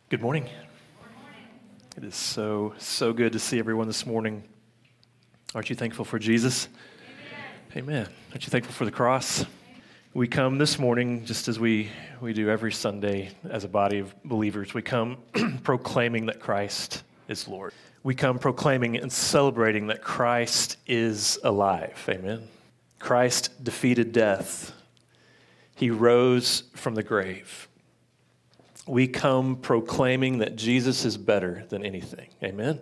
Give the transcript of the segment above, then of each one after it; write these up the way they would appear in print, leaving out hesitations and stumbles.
Good morning. It is so good to see everyone this morning. Aren't you thankful for Jesus? Amen. Aren't you thankful for the cross? We come this morning, just as we do every Sunday as a body of believers, we come proclaiming that Christ is Lord. We come proclaiming and celebrating that Christ is alive. Amen. Christ defeated death. He rose from the grave. We come proclaiming that Jesus is better than anything. Amen?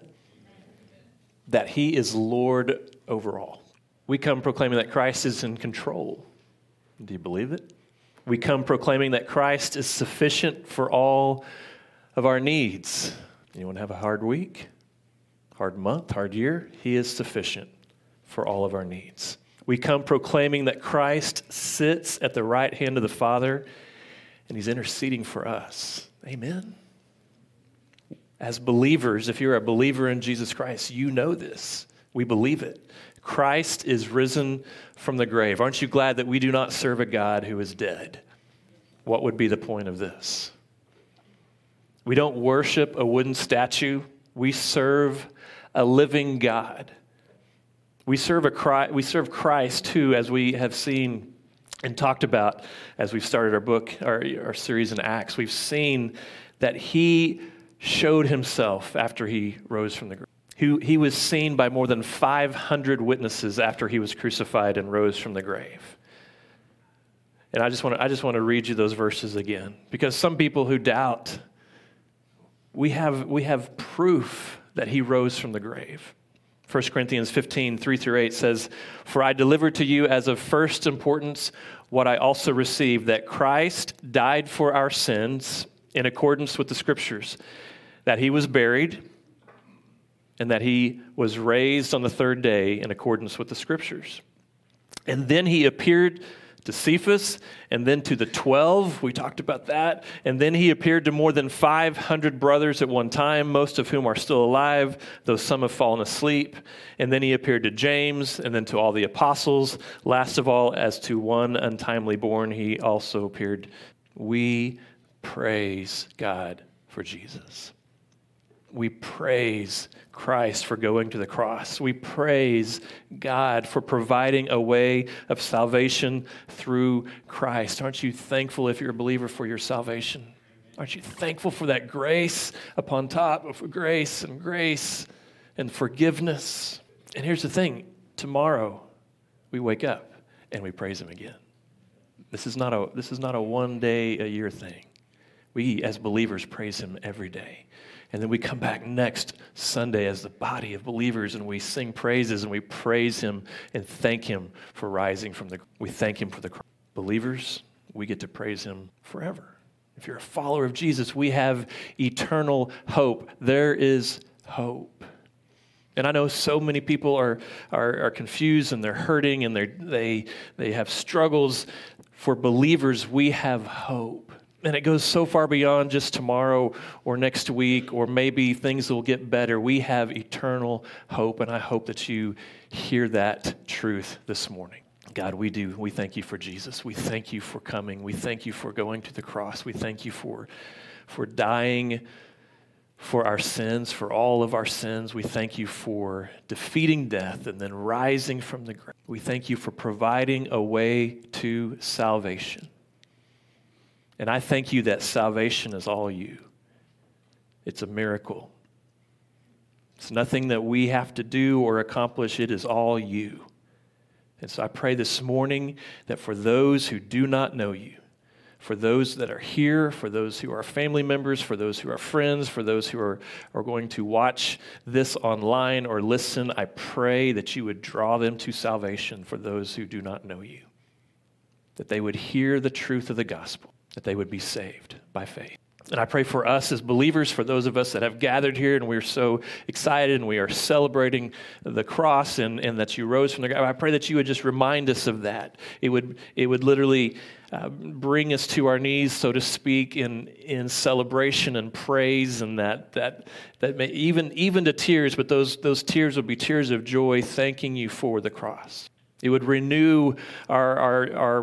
That he is Lord over all. We come proclaiming that Christ is in control. Do you believe it? We come proclaiming that Christ is sufficient for all of our needs. Anyone have a hard week, hard month, hard year? He is sufficient for all of our needs. We come proclaiming that Christ sits at the right hand of the Father and he's interceding for us. Amen. As believers, if you're a believer in Jesus Christ, you know this. We believe it. Christ is risen from the grave. Aren't you glad that we do not serve a God who is dead? What would be the point of this? We don't worship a wooden statue. We serve a living God. We serve Christ who, as we have seen and talked about as we've started our book, our series in Acts, we've seen that he showed himself after he rose from the grave. He was seen by more than 500 witnesses after he was crucified and rose from the grave. And I just want to read you those verses again, because some people who doubt, we have proof that he rose from the grave. 1 Corinthians 15, 3-8 says, "For I delivered to you as of first importance what I also received, that Christ died for our sins in accordance with the Scriptures, that he was buried, and that he was raised on the third day in accordance with the Scriptures. And then he appeared to Cephas, and then to the 12, we talked about that, and then he appeared to more than 500 brothers at one time, most of whom are still alive, though some have fallen asleep. And then he appeared to James, and then to all the apostles. Last of all, as to one untimely born, he also appeared." We praise God for Jesus. We praise Christ for going to the cross. We praise God for providing a way of salvation through Christ. Aren't you thankful, if you're a believer, for your salvation? Aren't you thankful for that grace upon top of grace and forgiveness? And here's the thing. Tomorrow we wake up and we praise him again. This is not a one day a year thing. We as believers praise him every day. And then we come back next Sunday as the body of believers and we sing praises and we praise him and thank him for rising from the grave. We thank him for the cross. Believers, we get to praise him forever. If you're a follower of Jesus, we have eternal hope. There is hope. And I know so many people are confused and they're hurting and they have struggles. For believers, we have hope. And it goes so far beyond just tomorrow or next week, or maybe things will get better. We have eternal hope, and I hope that you hear that truth this morning. God, we do. We thank you for Jesus. We thank you for coming. We thank you for going to the cross. We thank you for dying for our sins, for all of our sins. We thank you for defeating death and then rising from the grave. We thank you for providing a way to salvation. And I thank you that salvation is all you. It's a miracle. It's nothing that we have to do or accomplish. It is all you. And so I pray this morning that for those who do not know you, for those that are here, for those who are family members, for those who are friends, for those who are going to watch this online or listen, I pray that you would draw them to salvation for those who do not know you, that they would hear the truth of the gospel, that they would be saved by faith. And I pray for us as believers, for those of us that have gathered here and we're so excited and we are celebrating the cross and that you rose from the grave. I pray that you would just remind us of that. It would literally bring us to our knees, so to speak, in celebration and praise, and that may even to tears, but those tears would be tears of joy, thanking you for the cross. It would renew our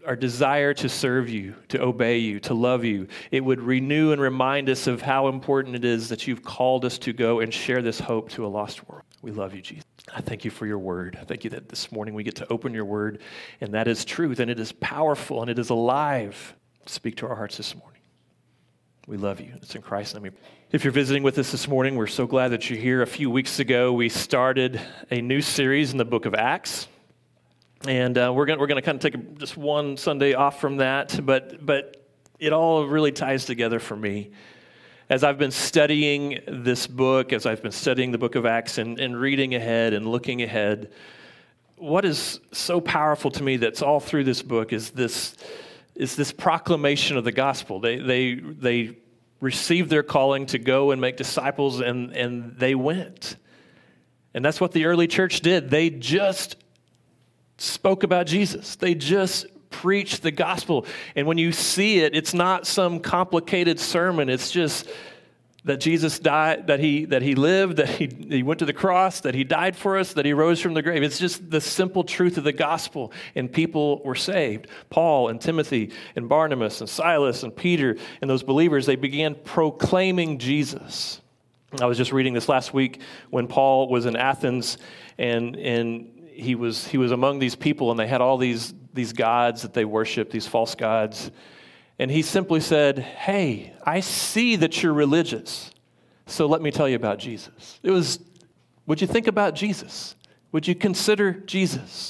our desire to serve you, to obey you, to love you. It would renew and remind us of how important it is that you've called us to go and share this hope to a lost world. We love you, Jesus. I thank you for your word. I thank you that this morning we get to open your word, and that is truth, and it is powerful, and it is alive. Speak to our hearts this morning. We love you. It's in Christ's name. If you're visiting with us this morning, we're so glad that you're here. A few weeks ago, we started a new series in the book of Acts. And we're going to kind of take just one Sunday off from that, but it all really ties together for me. As I've been studying this book, as I've been studying the book of Acts and reading ahead and looking ahead, what is so powerful to me that's all through this book is this proclamation of the gospel. They received their calling to go and make disciples, and they went. And that's what the early church did. They just spoke about Jesus. They just preached the gospel. And when you see it, it's not some complicated sermon. It's just that Jesus died, that he lived, that he went to the cross, that he died for us, that he rose from the grave. It's just the simple truth of the gospel, and people were saved. Paul and Timothy and Barnabas and Silas and Peter and those believers, they began proclaiming Jesus. I was just reading this last week when Paul was in Athens, and he was among these people, and they had all these gods that they worshiped, these false gods. And he simply said, hey, I see that you're religious, so let me tell you about Jesus. Would you think about Jesus? Would you consider Jesus?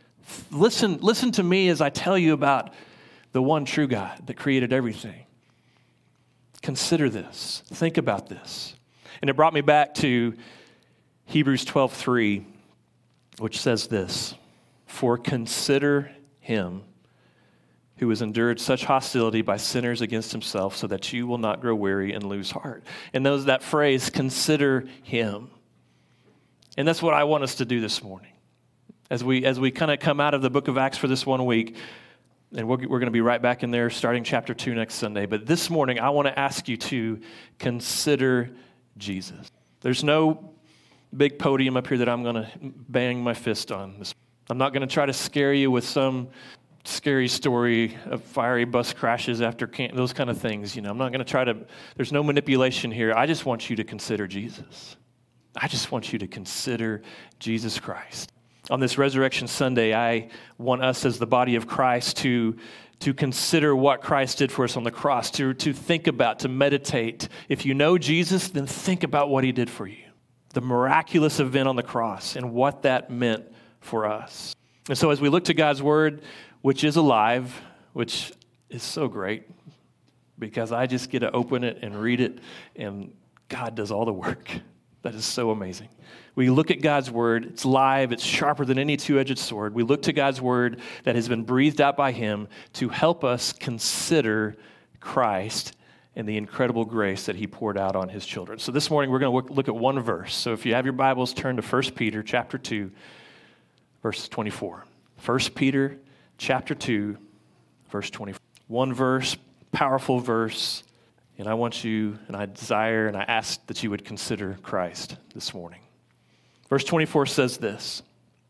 Listen to me as I tell you about the one true God that created everything. Consider this. Think about this. And it brought me back to Hebrews 12:3, which says this, for consider him who has endured such hostility by sinners against himself, so that you will not grow weary and lose heart. And that phrase, consider him. And that's what I want us to do this morning. As we kind of come out of the book of Acts for this 1 week, and we're going to be right back in there starting chapter 2 next Sunday. But this morning, I want to ask you to consider Jesus. There's no big podium up here that I'm going to bang my fist on. I'm not going to try to scare you with some scary story of fiery bus crashes after those kind of things. I'm not going to try to, there's no manipulation here. I just want you to consider Jesus. I just want you to consider Jesus Christ. On this Resurrection Sunday, I want us as the body of Christ to consider what Christ did for us on the cross, to think about, to meditate. If you know Jesus, then think about what he did for you. The miraculous event on the cross and what that meant for us. And so as we look to God's word, which is alive, which is so great because I just get to open it and read it, and God does all the work. That is so amazing. We look at God's word, it's live, it's sharper than any two-edged sword. We look to God's word that has been breathed out by him to help us consider Christ and the incredible grace that he poured out on his children. So this morning we're going to look at one verse. So if you have your Bibles, turn to 1 Peter chapter 2, verse 24. 1 Peter chapter 2, verse 24. One verse, powerful verse, and I want you, and I desire, and I ask that you would consider Christ this morning. Verse 24 says this,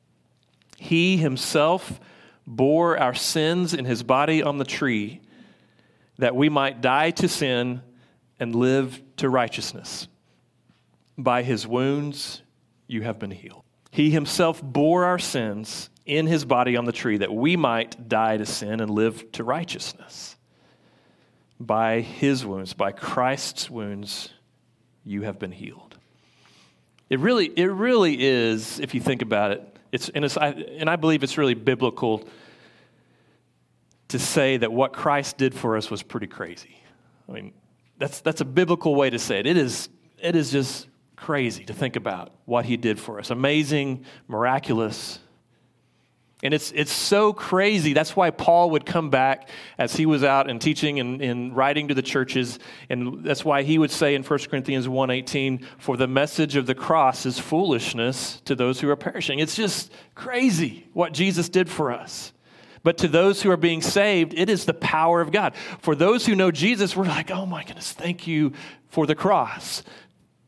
he himself bore our sins in his body on the tree, that we might die to sin and live to righteousness. By his wounds you have been healed. He himself bore our sins in his body on the tree, that we might die to sin and live to righteousness. By his wounds, by Christ's wounds, you have been healed. It really is, if you think about it, I believe it's really biblical to say that what Christ did for us was pretty crazy. I mean, that's a biblical way to say it. It is just crazy to think about what he did for us. Amazing, miraculous. And it's so crazy. That's why Paul would come back as he was out and teaching and writing to the churches. And that's why he would say in 1 Corinthians 1:18, for the message of the cross is foolishness to those who are perishing. It's just crazy what Jesus did for us. But to those who are being saved, it is the power of God. For those who know Jesus, we're like, oh my goodness, thank you for the cross.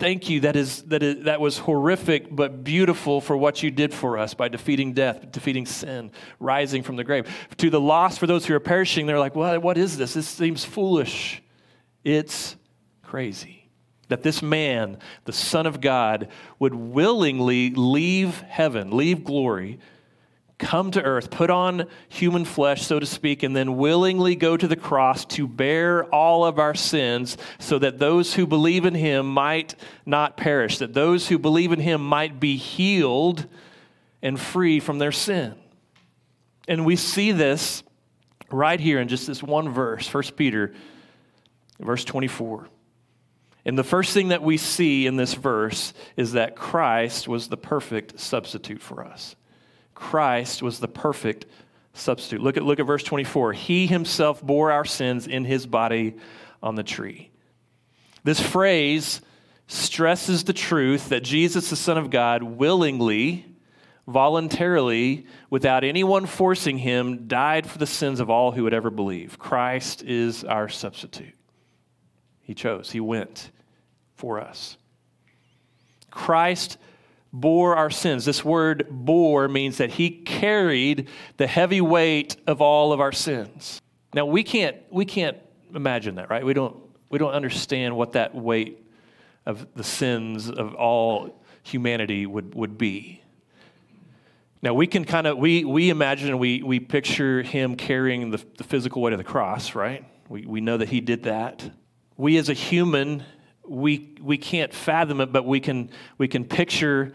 Thank you that was horrific but beautiful for what you did for us by defeating death, defeating sin, rising from the grave. To the lost, for those who are perishing, they're like, what is this? This seems foolish. It's crazy that this man, the Son of God, would willingly leave heaven, leave glory, come to earth, put on human flesh, so to speak, and then willingly go to the cross to bear all of our sins so that those who believe in him might not perish, that those who believe in him might be healed and free from their sin. And we see this right here in just this one verse, 1 Peter, verse 24. And the first thing that we see in this verse is that Christ was the perfect substitute for us. Christ was the perfect substitute. Look at verse 24. He himself bore our sins in his body on the tree. This phrase stresses the truth that Jesus, the Son of God, willingly, voluntarily, without anyone forcing him, died for the sins of all who would ever believe. Christ is our substitute. He chose. He went for us. Christ bore our sins. This word bore means that he carried the heavy weight of all of our sins. Now we can't imagine that, right? We don't understand what that weight of the sins of all humanity would be. Now we can we imagine and we picture him carrying the physical weight of the cross, right? We know that he did that. We as a human, we can't fathom it, but we can picture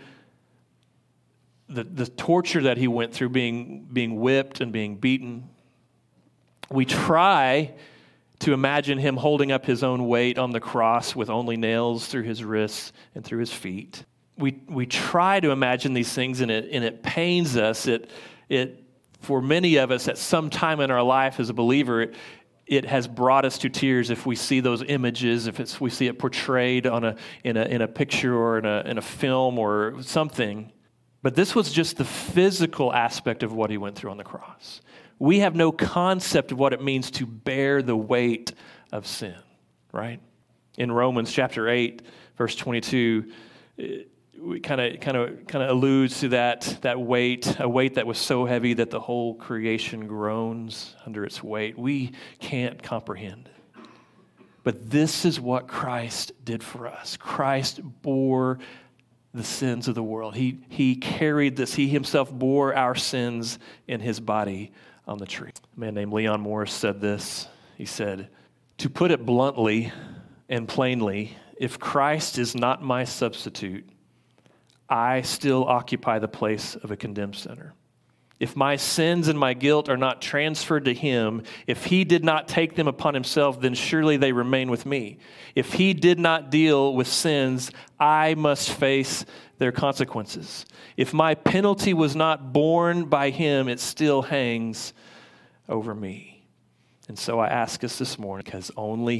the torture that he went through, being whipped and being beaten. We try to imagine him holding up his own weight on the cross with only nails through his wrists and through his feet. We try to imagine these things, and it pains us. It for many of us at some time in our life as a believer, it has brought us to tears if we see those images, if we see it portrayed in a picture or in a film or something. But this was just the physical aspect of what he went through on the cross. We have no concept of what it means to bear the weight of sin, right? In Romans chapter 8, verse 22, we kind of alludes to that weight, a weight that was so heavy that the whole creation groans under its weight. We can't comprehend it. But this is what Christ did for us. Christ bore the sins of the world. He carried this. He himself bore our sins in his body on the tree. A man named Leon Morris said this. He said, "To put it bluntly and plainly, if Christ is not my substitute, I still occupy the place of a condemned sinner. If my sins and my guilt are not transferred to him, if he did not take them upon himself, then surely they remain with me. If he did not deal with sins, I must face their consequences. If my penalty was not borne by him, it still hangs over me." And so I ask us this morning, because only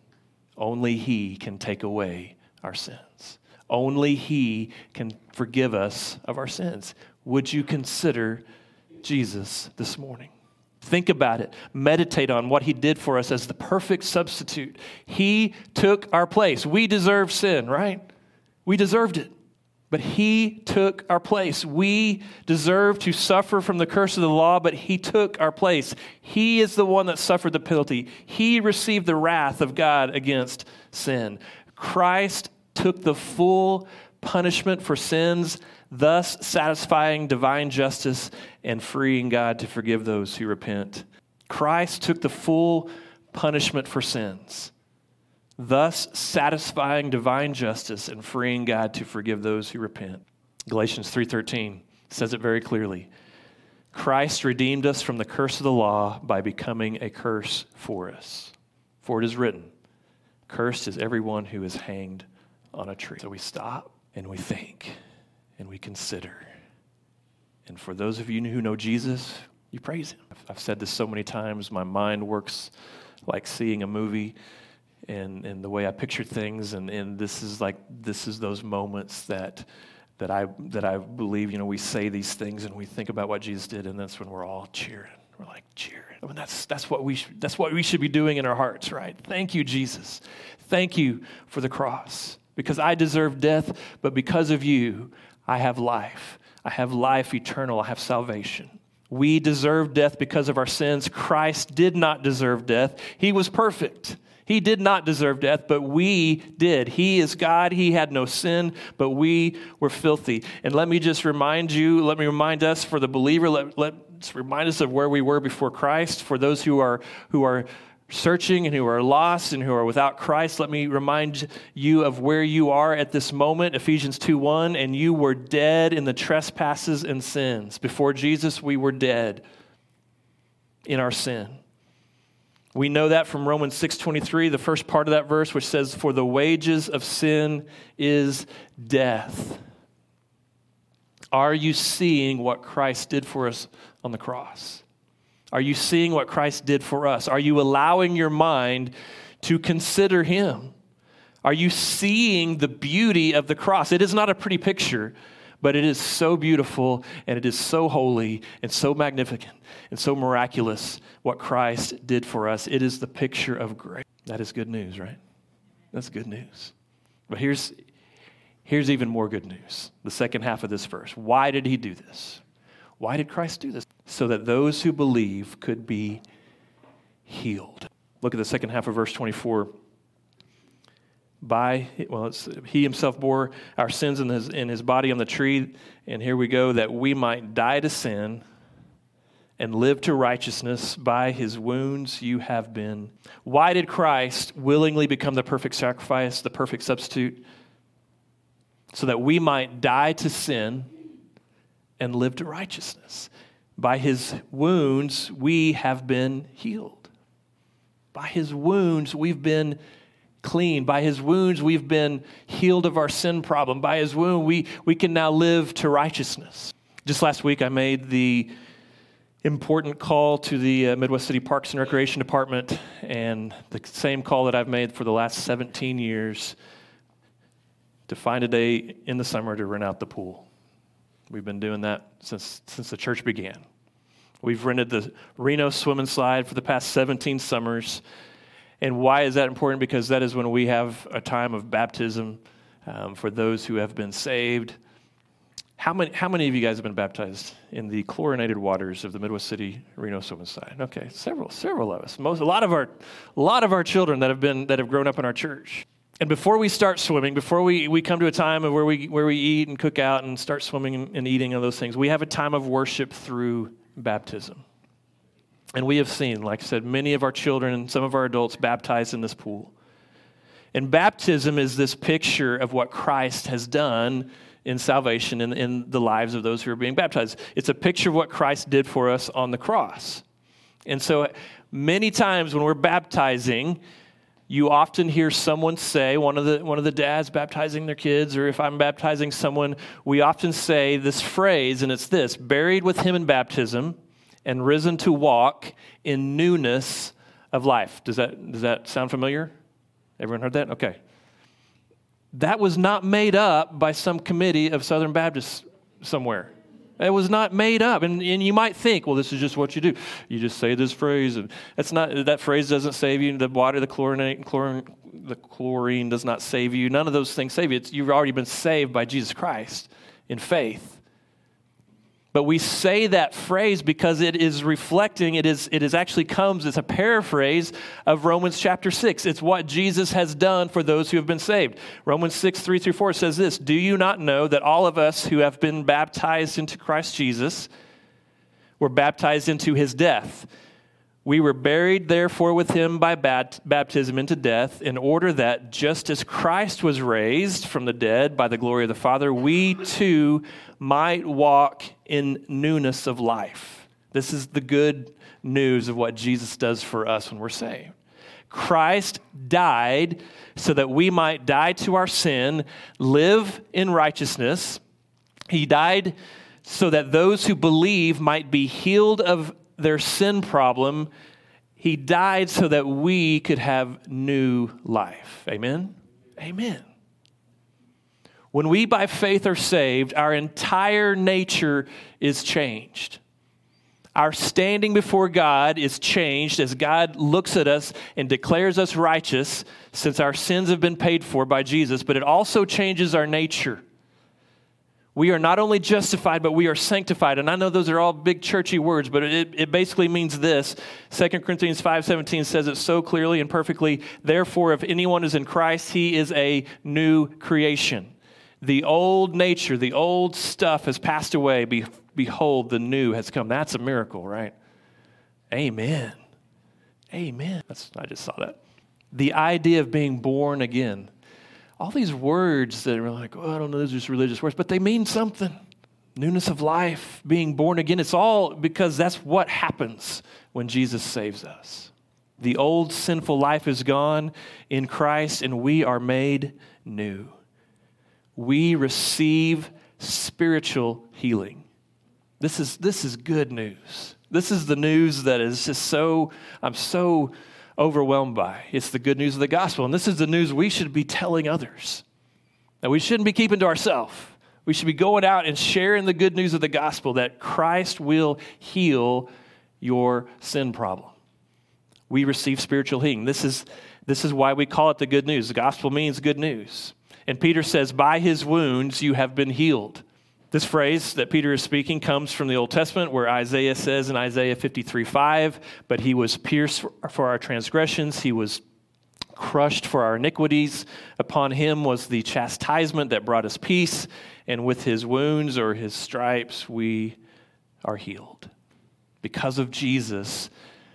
he can take away our sins. Only he can forgive us of our sins. Would you consider Jesus this morning? Think about it. Meditate on what he did for us as the perfect substitute. He took our place. We deserve sin, right? We deserved it. But he took our place. We deserve to suffer from the curse of the law, but he took our place. He is the one that suffered the penalty. He received the wrath of God against sin. Christ took the full punishment for sins, thus satisfying divine justice and freeing God to forgive those who repent. Christ took the full punishment for sins, thus satisfying divine justice and freeing God to forgive those who repent. Galatians 3:13 says it very clearly. Christ redeemed us from the curse of the law by becoming a curse for us. For it is written, cursed is everyone who is hanged on a tree. So we stop and we think and we consider. And for those of you who know Jesus, you praise him. I've said this so many times, my mind works like seeing a movie and the way I picture things, and this is those moments that I believe, we say these things and we think about what Jesus did, and that's when we're all cheering. We're like cheering. I mean, that's what we should be doing in our hearts, right? Thank you, Jesus. Thank you for the cross. because I deserve death, but because of you, I have life. I have life eternal. I have salvation. We deserve death because of our sins. Christ did not deserve death. He was perfect. He did not deserve death, but we did. He is God. He had no sin, but we were filthy. And let me just remind you, let me remind us for the believer, let's remind us of where we were before Christ. For those who are searching and who are lost and who are without Christ, let me remind you of where you are at this moment. Ephesians 2:1, and you were dead in the trespasses and sins. Before Jesus, we were dead in our sin. We know that from Romans 6:23, the first part of that verse, which says, for the wages of sin is death. Are you seeing what Christ did for us on the cross? Are you seeing what Christ did for us? Are you allowing your mind to consider him? Are you seeing the beauty of the cross? It is not a pretty picture, but it is so beautiful, and it is so holy, and so magnificent, and so miraculous what Christ did for us. It is the picture of grace. That is good news, right? That's good news. But here's even more good news. The second half of this verse. Why did he do this? Why did Christ do this? So that those who believe could be healed. Look at the second half of verse 24. He himself bore our sins in his body on the tree, and here we go, that we might die to sin and live to righteousness. By his wounds you have been. Why did Christ willingly become the perfect sacrifice, the perfect substitute? So that we might die to sin and live to righteousness. By his wounds we have been healed. By his wounds we've been clean. By his wounds, we've been healed of our sin problem. By his wound, we can now live to righteousness. Just last week, I made the important call to the Midwest City Parks and Recreation Department, and the same call that I've made for the last 17 years to find a day in the summer to rent out the pool. We've been doing that since the church began. We've rented the Reno Swim and Slide for the past 17 summers. And why is that important? Because that is when we have a time of baptism for those who have been saved. How many of you guys have been baptized in the chlorinated waters of the Midwest City Reno Swim and Slide? Okay, several of us. A lot of our children that have grown up in our church. And before we start swimming, before we come to a time of where we eat and cook out and start swimming and eating and those things, we have a time of worship through baptism. And we have seen, like I said, many of our children and some of our adults baptized in this pool. And baptism is this picture of what Christ has done in salvation in the lives of those who are being baptized. It's a picture of what Christ did for us on the cross. And so many times when we're baptizing, you often hear someone say, one of the dads baptizing their kids, or if I'm baptizing someone, we often say this phrase, and it's this: buried with him in baptism and risen to walk in newness of life. Does that sound familiar? Everyone heard that? Okay. That was not made up by some committee of Southern Baptists somewhere. It was not made up. And you might think, well, this is just what you do. You just say this phrase. And that phrase doesn't save you. The water, the chlorine does not save you. None of those things save you. You've already been saved by Jesus Christ in faith. But we say that phrase because it is reflecting, it's a paraphrase of Romans chapter 6. It's what Jesus has done for those who have been saved. Romans 6, 3-4 says this: do you not know that all of us who have been baptized into Christ Jesus were baptized into his death? We were buried, therefore, with him by baptism into death, in order that just as Christ was raised from the dead by the glory of the Father, we too might walk in newness of life. This is the good news of what Jesus does for us when we're saved. Christ died so that we might die to our sin, live in righteousness. He died so that those who believe might be healed of their sin problem. He died so that we could have new life. Amen? Amen. When we by faith are saved, our entire nature is changed. Our standing before God is changed as God looks at us and declares us righteous since our sins have been paid for by Jesus, but it also changes our nature. We are not only justified, but we are sanctified. And I know those are all big churchy words, but it basically means this. 2 Corinthians 5:17 says it so clearly and perfectly. Therefore, if anyone is in Christ, he is a new creation. The old nature, the old stuff has passed away. Behold, the new has come. That's a miracle, right? Amen. Amen. I just saw that. The idea of being born again. All these words that are like, oh, I don't know, those are just religious words, but they mean something. Newness of life, being born again. It's all because that's what happens when Jesus saves us. The old sinful life is gone in Christ, and we are made new. We receive spiritual healing. This is good news. This is the news that is just I'm so overwhelmed by. It's the good news of the gospel. And this is the news we should be telling others. That we shouldn't be keeping to ourselves. We should be going out and sharing the good news of the gospel that Christ will heal your sin problem. We receive spiritual healing. This is why we call it the good news. The gospel means good news. And Peter says, by his wounds you have been healed. This phrase that Peter is speaking comes from the Old Testament where Isaiah says in Isaiah 53:5, but he was pierced for our transgressions, he was crushed for our iniquities. Upon him was the chastisement that brought us peace, and with his wounds or his stripes we are healed. Because of Jesus,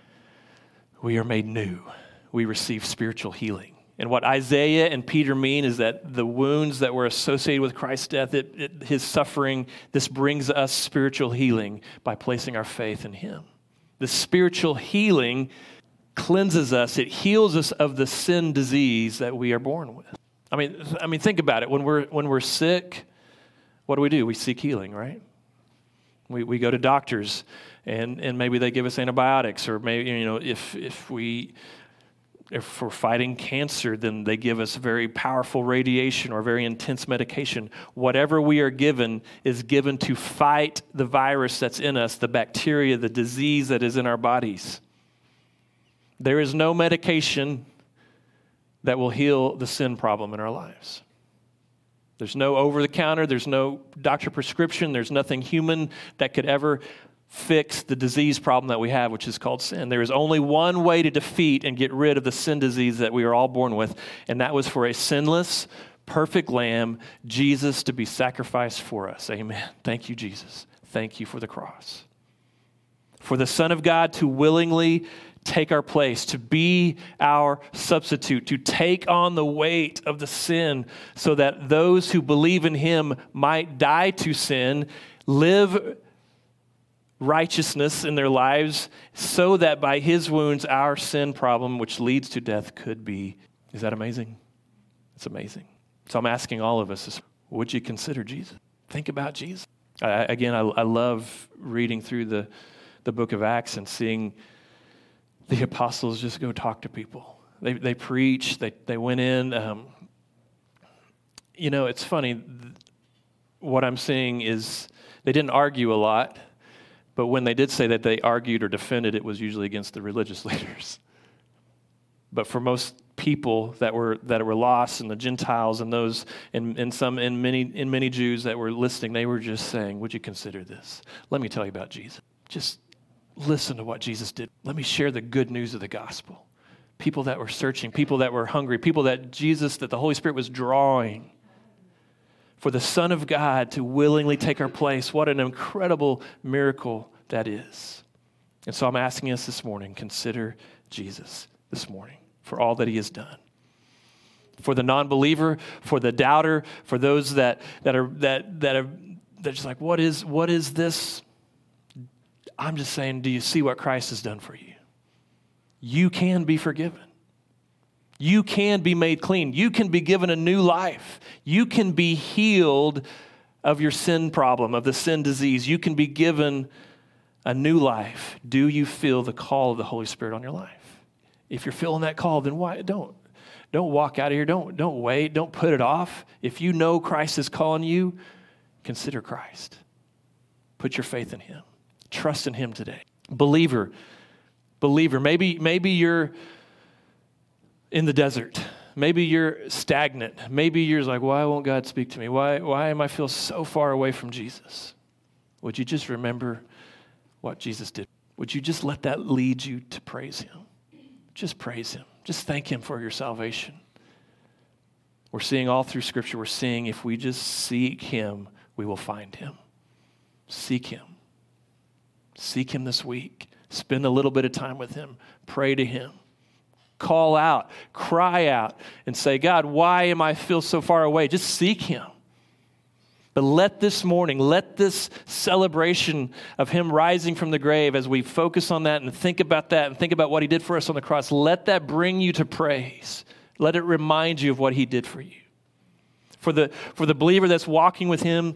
we are made new. We receive spiritual healing. And what Isaiah and Peter mean is that the wounds that were associated with Christ's death, his suffering, this brings us spiritual healing by placing our faith in him. The spiritual healing cleanses us. It heals us of the sin disease that we are born with. I mean, think about it. When we're sick, what do? We seek healing, right? We go to doctors, and maybe they give us antibiotics, or maybe if we're fighting cancer, then they give us very powerful radiation or very intense medication. Whatever we are given is given to fight the virus that's in us, the bacteria, the disease that is in our bodies. There is no medication that will heal the sin problem in our lives. There's no over-the-counter, there's no doctor prescription, there's nothing human that could ever fix the disease problem that we have, which is called sin. There is only one way to defeat and get rid of the sin disease that we are all born with, and that was for a sinless, perfect lamb, Jesus, to be sacrificed for us. Amen. Thank you, Jesus. Thank you for the cross. For the Son of God to willingly take our place, to be our substitute, to take on the weight of the sin so that those who believe in him might die to sin, live righteousness in their lives, so that by his wounds our sin problem, which leads to death, could be. Is that amazing? It's amazing. So I'm asking all of us, would you consider Jesus? Think about Jesus. I love reading through the book of Acts and seeing the apostles just go talk to people. They preach. They went in. It's funny. What I'm seeing is they didn't argue a lot. But when they did say that they argued or defended, it was usually against the religious leaders. But for most people that were lost, and the Gentiles and those and many Jews that were listening, they were just saying, "Would you consider this? Let me tell you about Jesus. Just listen to what Jesus did. Let me share the good news of the gospel." People that were searching, people that were hungry, people that the Holy Spirit was drawing. For the Son of God to willingly take our place, what an incredible miracle that is. And so I'm asking us this morning, consider Jesus this morning for all that he has done. For the non-believer, for the doubter, for those that are just like, what is this? I'm just saying, do you see what Christ has done for you? You can be forgiven. You can be made clean. You can be given a new life. You can be healed of your sin problem, of the sin disease. You can be given a new life. Do you feel the call of the Holy Spirit on your life? If you're feeling that call, then why don't walk out of here. Don't wait. Don't put it off. If you know Christ is calling you, consider Christ. Put your faith in him. Trust in him today. Believer, maybe you're in the desert. Maybe you're stagnant. Maybe you're like, why won't God speak to me? Why am I feel so far away from Jesus? Would you just remember what Jesus did? Would you just let that lead you to praise him? Just praise him. Just thank him for your salvation. We're seeing all through Scripture, we're seeing if we just seek him, we will find him. Seek him. Seek him this week. Spend a little bit of time with him. Pray to him. Call out, cry out, and say, God, why am I feel so far away? Just seek him. But let this morning, let this celebration of him rising from the grave, as we focus on that and think about what he did for us on the cross, let that bring you to praise. Let it remind you of what he did for you. For the believer that's walking with him,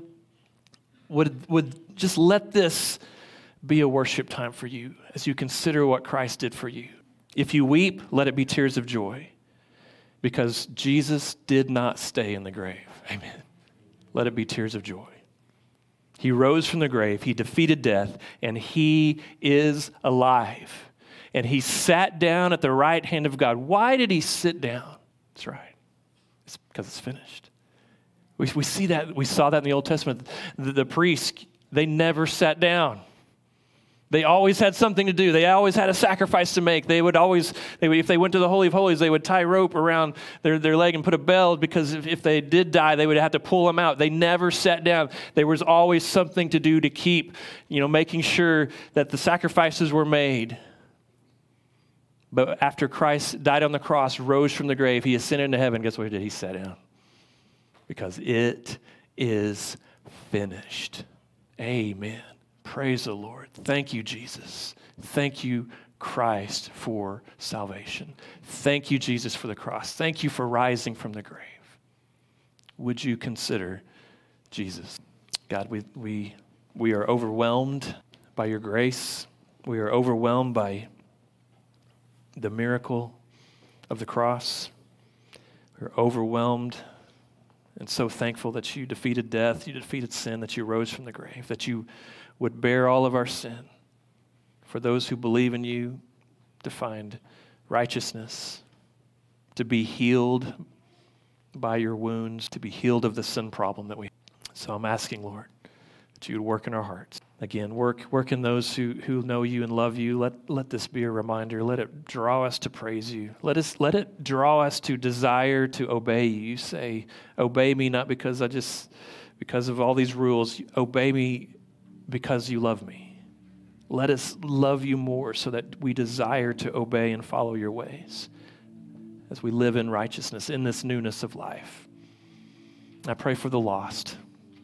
would just let this be a worship time for you as you consider what Christ did for you. If you weep, let it be tears of joy, because Jesus did not stay in the grave. Amen. Let it be tears of joy. He rose from the grave, he defeated death, and he is alive. And he sat down at the right hand of God. Why did he sit down? That's right. It's because it's finished. We see that. We saw that in the Old Testament. The priests, they never sat down. They always had something to do. They always had a sacrifice to make. If they went to the Holy of Holies, they would tie rope around their leg and put a bell, because if they did die, they would have to pull them out. They never sat down. There was always something to do to keep, making sure that the sacrifices were made. But after Christ died on the cross, rose from the grave, he ascended into heaven. Guess what he did? He sat down. Because it is finished. Amen. Praise the Lord. Thank you, Jesus. Thank you, Christ, for salvation. Thank you, Jesus, for the cross. Thank you for rising from the grave. Would you consider Jesus? God, we are overwhelmed by your grace. We are overwhelmed by the miracle of the cross. We're overwhelmed and so thankful that you defeated death, you defeated sin, that you rose from the grave, that you would bear all of our sin for those who believe in you, to find righteousness, to be healed by your wounds, to be healed of the sin problem that we have. So I'm asking, Lord, that you would work in our hearts. Again, work in those who know you and love you. Let this be a reminder. Let it draw us to praise you. Let it draw us to desire to obey you. You say, obey me not because of all these rules. Obey me because you love me. Let us love you more so that we desire to obey and follow your ways as we live in righteousness, in this newness of life. I pray for the lost.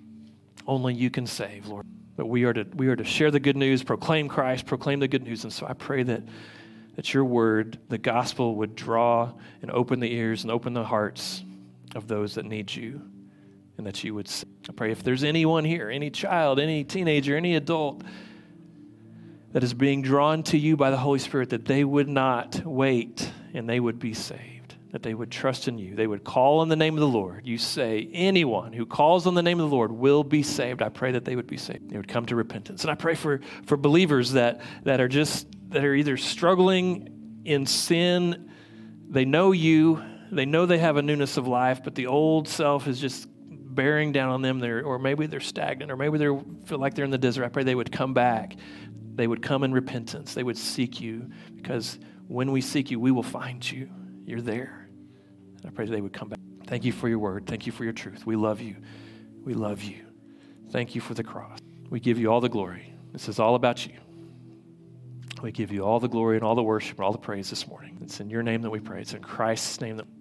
Only you can save, Lord. But we are to share the good news, proclaim Christ, proclaim the good news. And so I pray that your word, the gospel, would draw and open the ears and open the hearts of those that need you, and that you would save. I pray if there's anyone here, any child, any teenager, any adult that is being drawn to you by the Holy Spirit, that they would not wait and they would be saved, that they would trust in you. They would call on the name of the Lord. You say anyone who calls on the name of the Lord will be saved. I pray that they would be saved. They would come to repentance. And I pray for believers that are either struggling in sin. They know you. They know they have a newness of life, but the old self is just bearing down on them. Or maybe they're stagnant, or maybe they feel like they're in the desert. I pray they would come back. They would come in repentance. They would seek you, because when we seek you, we will find you. You're there. And I pray they would come back. Thank you for your word. Thank you for your truth. We love you. We love you. Thank you for the cross. We give you all the glory. This is all about you. We give you all the glory and all the worship and all the praise this morning. It's in your name that we pray. It's in Christ's name that